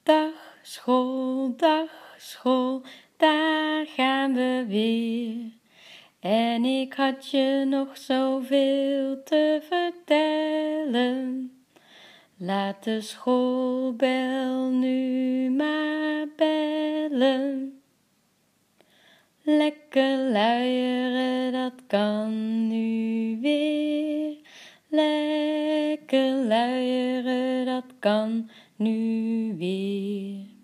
dag, school, daar gaan we weer. En ik had je nog zoveel te vertellen. Laat de schoolbel nu maar bellen. Lekker luieren, dat kan nu weer. Lekker luieren, dat kan nu weer.